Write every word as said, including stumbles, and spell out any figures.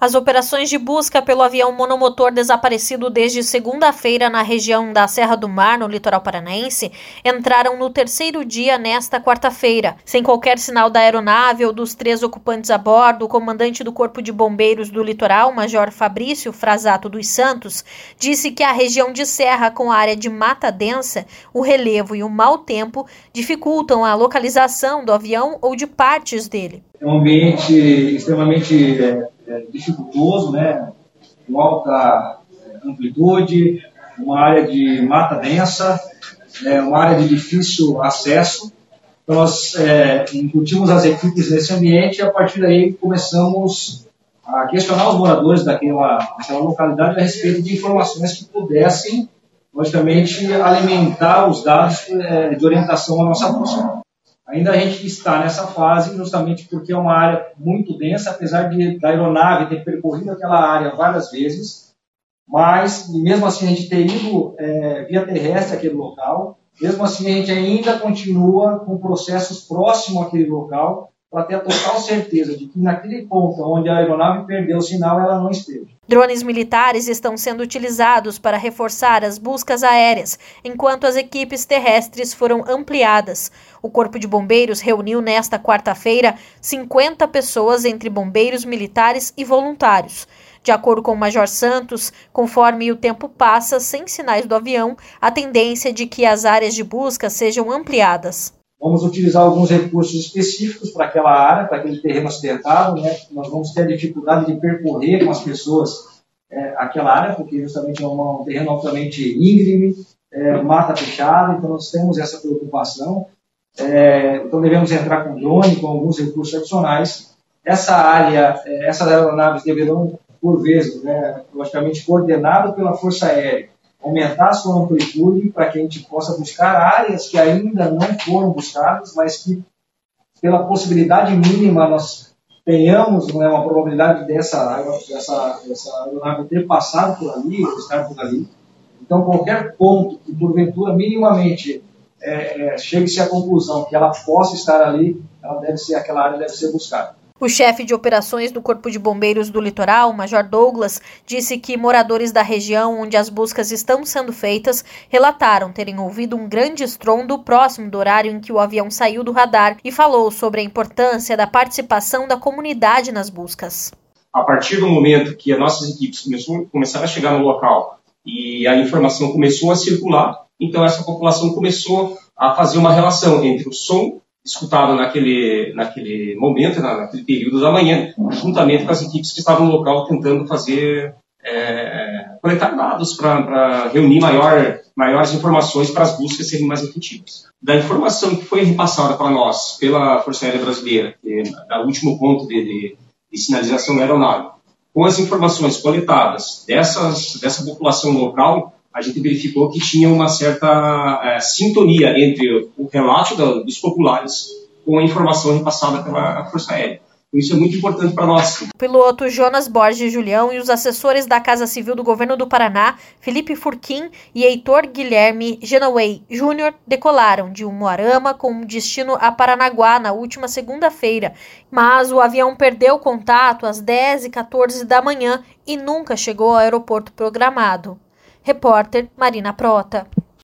As operações de busca pelo avião monomotor desaparecido desde segunda-feira na região da Serra do Mar, no litoral paranaense, entraram no terceiro dia nesta quarta-feira. Sem qualquer sinal da aeronave ou dos três ocupantes a bordo, o comandante do Corpo de Bombeiros do Litoral, Major Fabrício Frasato dos Santos, disse que a região de serra com a área de mata densa, o relevo e o mau tempo dificultam a localização do avião ou de partes dele. É um ambiente extremamente é, é, dificultoso, né? Com alta amplitude, uma área de mata densa, é, uma área de difícil acesso. Então, nós é, incutimos as equipes nesse ambiente e, a partir daí, começamos a questionar os moradores daquela, daquela localidade a respeito de informações que pudessem, logicamente, alimentar os dados é, de orientação à nossa busca. Ainda a gente está nessa fase justamente porque é uma área muito densa, apesar de da aeronave ter percorrido aquela área várias vezes, mas mesmo assim a gente ter ido é, via terrestre àquele local, mesmo assim a gente ainda continua com processos próximos àquele local para ter a total certeza de que naquele ponto onde a aeronave perdeu o sinal, ela não esteve. Drones militares estão sendo utilizados para reforçar as buscas aéreas, enquanto as equipes terrestres foram ampliadas. O Corpo de Bombeiros reuniu nesta quarta-feira cinquenta pessoas entre bombeiros, militares e voluntários. De acordo com o Major Santos, conforme o tempo passa sem sinais do avião, a tendência é de que as áreas de busca sejam ampliadas. Vamos utilizar alguns recursos específicos para aquela área, para aquele terreno acidentado, né? Nós vamos ter a dificuldade de percorrer com as pessoas é, aquela área, porque justamente é uma, um terreno altamente íngreme, é, mata fechada, então nós temos essa preocupação. É, então devemos entrar com drone, com alguns recursos adicionais. Essa área, é, essas aeronaves deverão, por vezes, né, logicamente coordenado pela Força Aérea, aumentar a sua amplitude para que a gente possa buscar áreas que ainda não foram buscadas, mas que, pela possibilidade mínima, nós tenhamos, né, uma probabilidade dessa, dessa, dessa aeronave ter passado por ali, ou estar por ali. Então, qualquer ponto que, porventura, minimamente é, é, chegue-se à conclusão que ela possa estar ali, ela deve ser, aquela área deve ser buscada. O chefe de operações do Corpo de Bombeiros do Litoral, Major Douglas, disse que moradores da região onde as buscas estão sendo feitas relataram terem ouvido um grande estrondo próximo do horário em que o avião saiu do radar e falou sobre a importância da participação da comunidade nas buscas. A partir do momento que as nossas equipes começou, começaram a chegar no local e a informação começou a circular, então essa população começou a fazer uma relação entre o som escutado naquele, naquele momento, naquele período da manhã, juntamente com as equipes que estavam no local tentando fazer, é, coletar dados para reunir maior, maiores informações para as buscas serem mais efetivas. Da informação que foi repassada para nós pela Força Aérea Brasileira, que é o último ponto de, de, de sinalização aeronave, com as informações coletadas dessas, dessa população local, a gente verificou que tinha uma certa é, sintonia entre o relato da, dos populares com a informação repassada pela Força Aérea. Isso é muito importante para nós. O piloto Jonas Borges Julião e os assessores da Casa Civil do Governo do Paraná, Felipe Furquim e Heitor Guilherme Genoway Júnior, decolaram de Umuarama com destino a Paranaguá na última segunda-feira, mas o avião perdeu contato às dez e quatorze da manhã e nunca chegou ao aeroporto programado. Repórter Marina Prota.